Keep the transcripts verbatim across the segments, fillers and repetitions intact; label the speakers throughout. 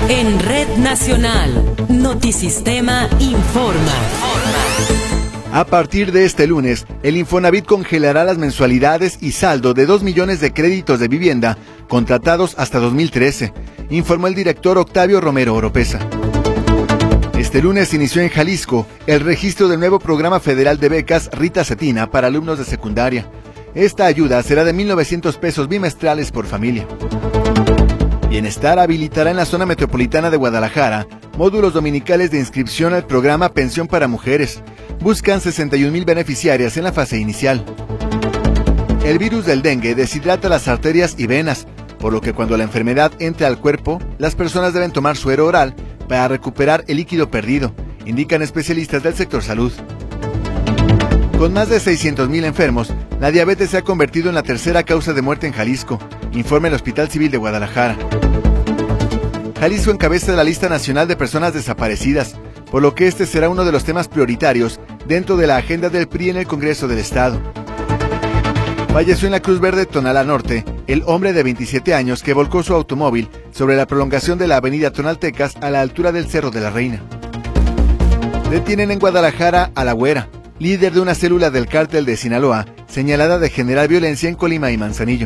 Speaker 1: En Red Nacional, Notisistema informa.
Speaker 2: A partir de este lunes, el Infonavit congelará las mensualidades y saldo de dos millones de créditos de vivienda contratados hasta dos mil trece, informó el director Octavio Romero Oropesa. Este lunes inició en Jalisco el registro del nuevo programa federal de becas Rita Cetina para alumnos de secundaria. Esta ayuda será de mil novecientos pesos bimestrales por familia. Bienestar habilitará en la zona metropolitana de Guadalajara módulos dominicales de inscripción al programa Pensión para Mujeres. Buscan sesenta y un mil beneficiarias en la fase inicial. El virus del dengue deshidrata las arterias y venas, por lo que cuando la enfermedad entre al cuerpo, las personas deben tomar suero oral para recuperar el líquido perdido, indican especialistas del sector salud. Con más de seiscientos mil enfermos, la diabetes se ha convertido en la tercera causa de muerte en Jalisco, informa el Hospital Civil de Guadalajara. Jalisco encabeza la lista nacional de personas desaparecidas, por lo que este será uno de los temas prioritarios dentro de la agenda del P R I en el Congreso del Estado. Falleció en la Cruz Verde Tonalá Norte el hombre de veintisiete años que volcó su automóvil sobre la prolongación de la avenida Tonaltecas a la altura del Cerro de la Reina. Detienen en Guadalajara a La Güera, líder de una célula del cártel de Sinaloa, señalada de generar violencia en Colima y Manzanillo.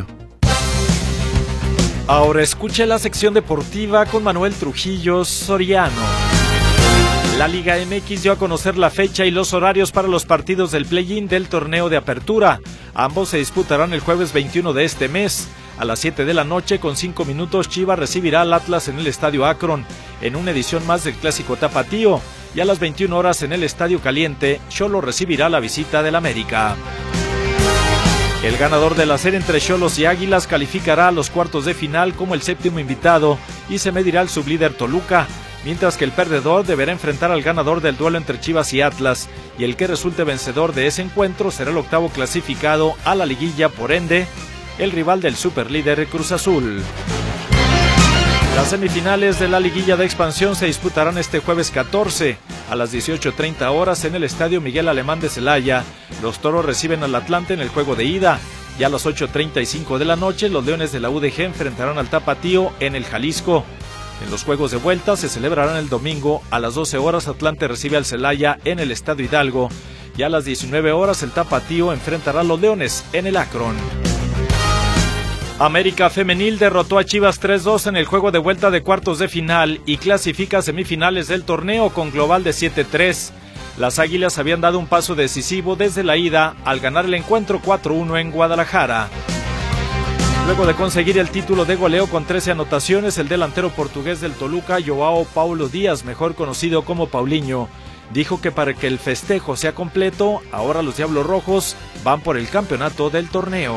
Speaker 3: Ahora escuche la sección deportiva con Manuel Trujillo Soriano. La Liga M X dio a conocer la fecha y los horarios para los partidos del play-in del torneo de apertura. Ambos se disputarán el jueves veintiuno de este mes. A las siete de la noche, con cinco minutos, Chivas recibirá al Atlas en el Estadio Akron, en una edición más del Clásico Tapatío. Y a las veintiuna horas en el Estadio Caliente, Xolos recibirá la visita del América. El ganador de la serie entre Xolos y Águilas calificará a los cuartos de final como el séptimo invitado y se medirá al sublíder Toluca, mientras que el perdedor deberá enfrentar al ganador del duelo entre Chivas y Atlas, y el que resulte vencedor de ese encuentro será el octavo clasificado a la liguilla, por ende, el rival del superlíder Cruz Azul. Las semifinales de la liguilla de expansión se disputarán este jueves catorce, a las dieciocho treinta horas en el Estadio Miguel Alemán de Celaya. Los Toros reciben al Atlante en el juego de ida, y a las ocho treinta y cinco de la noche los Leones de la U D G enfrentarán al Tapatío en el Jalisco. En los juegos de vuelta se celebrarán el domingo. A las doce horas Atlante recibe al Celaya en el Estadio Hidalgo, y a las diecinueve horas el Tapatío enfrentará a los Leones en el Akron. América Femenil derrotó a Chivas tres dos en el juego de vuelta de cuartos de final y clasifica a semifinales del torneo con global de siete tres. Las Águilas habían dado un paso decisivo desde la ida al ganar el encuentro cuatro uno en Guadalajara. Luego de conseguir el título de goleo con trece anotaciones, el delantero portugués del Toluca, Joao Paulo Díaz, mejor conocido como Paulinho, dijo que para que el festejo sea completo, ahora los Diablos Rojos van por el campeonato del torneo.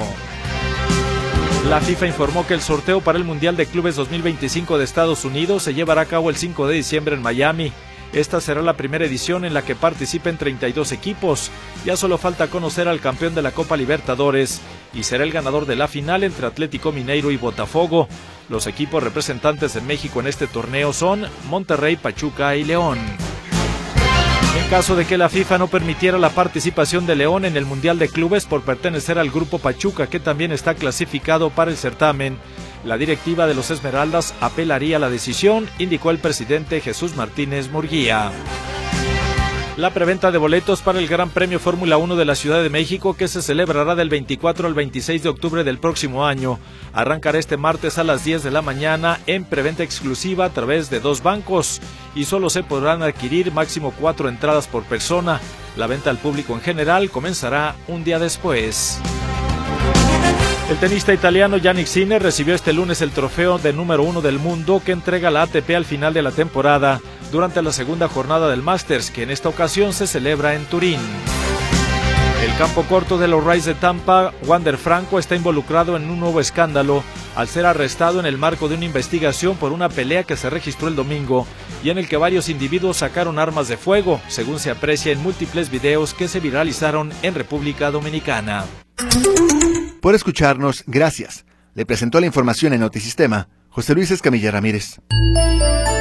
Speaker 3: La FIFA informó que el sorteo para el Mundial de Clubes dos mil veinticinco de Estados Unidos se llevará a cabo el cinco de diciembre en Miami. Esta será la primera edición en la que participen treinta y dos equipos. Ya solo falta conocer al campeón de la Copa Libertadores y será el ganador de la final entre Atlético Mineiro y Botafogo. Los equipos representantes de México en este torneo son Monterrey, Pachuca y León. En caso de que la FIFA no permitiera la participación de León en el Mundial de Clubes por pertenecer al Grupo Pachuca, que también está clasificado para el certamen, la directiva de los Esmeraldas apelaría a la decisión, indicó el presidente Jesús Martínez Murguía. La preventa de boletos para el Gran Premio Fórmula uno de la Ciudad de México, que se celebrará del veinticuatro al veintiséis de octubre del próximo año, arrancará este martes a las diez de la mañana en preventa exclusiva a través de dos bancos y solo se podrán adquirir máximo cuatro entradas por persona. La venta al público en general comenzará un día después. El tenista italiano Jannik Sinner recibió este lunes el trofeo de número uno del mundo que entrega la A T P al final de la temporada, durante la segunda jornada del Masters, que en esta ocasión se celebra en Turín. El campo corto de los Rays de Tampa, Wander Franco, está involucrado en un nuevo escándalo al ser arrestado en el marco de una investigación por una pelea que se registró el domingo y en el que varios individuos sacaron armas de fuego, según se aprecia en múltiples videos que se viralizaron en República Dominicana.
Speaker 2: Por escucharnos, gracias. Le presentó la información en Notisistema José Luis Escamilla Ramírez.